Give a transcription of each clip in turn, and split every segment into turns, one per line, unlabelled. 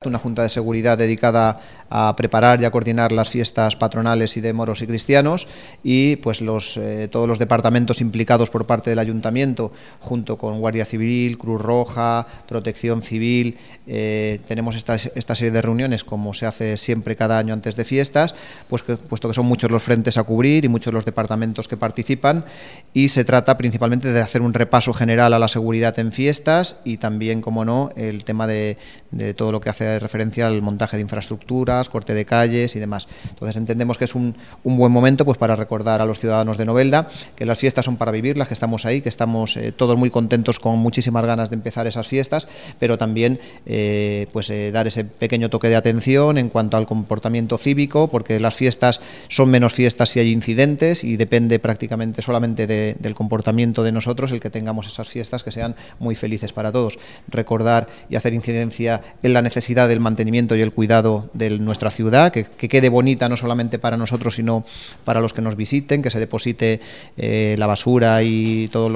una Junta de Seguridad dedicada a preparar y a coordinar las fiestas patronales y de moros y cristianos, y pues todos los departamentos implicados por parte del Ayuntamiento, junto con Guardia Civil, Cruz Roja, Protección Civil. Tenemos esta serie de reuniones, como se hace siempre cada año antes de fiestas, puesto que son muchos los frentes a cubrir y muchos los departamentos que participan, y se trata principalmente de hacer un repaso general a la seguridad en fiestas y también, como no, el tema de todo lo que hace referencia al montaje de infraestructuras, corte de calles y demás. Entonces entendemos que es un buen momento pues para recordar a los ciudadanos de Novelda que las fiestas son para vivirlas, que estamos ahí, que estamos todos muy contentos, con muchísimas ganas de empezar esas fiestas, pero también dar ese pequeño toque de atención en cuanto al comportamiento cívico, porque las fiestas son menos fiestas si hay incidentes, y depende prácticamente solamente del comportamiento de nosotros el que tengamos esas fiestas que sean muy felices para todos. Recordar y hacer incidencia en la necesidad del mantenimiento y el cuidado de nuestra ciudad, que quede bonita no solamente para nosotros, sino para los que nos visiten, que se deposite la basura y todo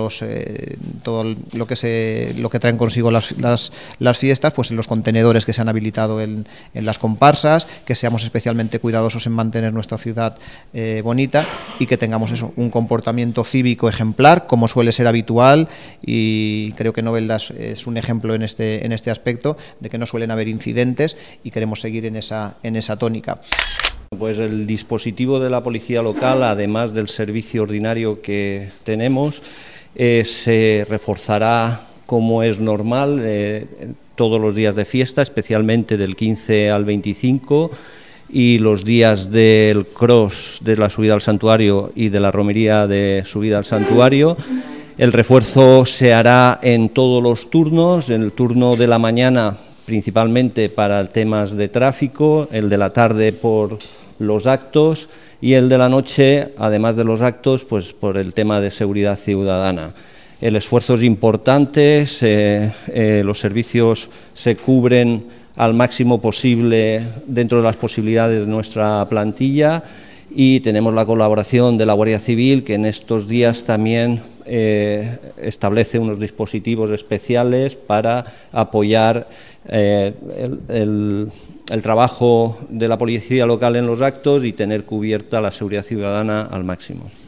lo que traen consigo las fiestas, pues en los contenedores que se han habilitado en las comparsas, que seamos especialmente cuidadosos en mantener nuestra ciudad bonita, y que tengamos un comportamiento cívico ejemplar, como suele ser habitual, y creo que Novelda es un ejemplo en este aspecto, de que no suelen haber incidentes, y queremos seguir en esa tónica.
Pues el dispositivo de la policía local, además del servicio ordinario que tenemos, se reforzará como es normal todos los días de fiesta, especialmente del 15 al 25, y los días del cross de la subida al santuario y de la romería de subida al santuario. El refuerzo se hará en todos los turnos, en el turno de la mañana principalmente para temas de tráfico, el de la tarde por los actos, y el de la noche, además de los actos, pues por el tema de seguridad ciudadana. El esfuerzo es importante, los servicios se cubren al máximo posible dentro de las posibilidades de nuestra plantilla, y tenemos la colaboración de la Guardia Civil, que en estos días también establece unos dispositivos especiales para apoyar el trabajo de la policía local en los actos y tener cubierta la seguridad ciudadana al máximo.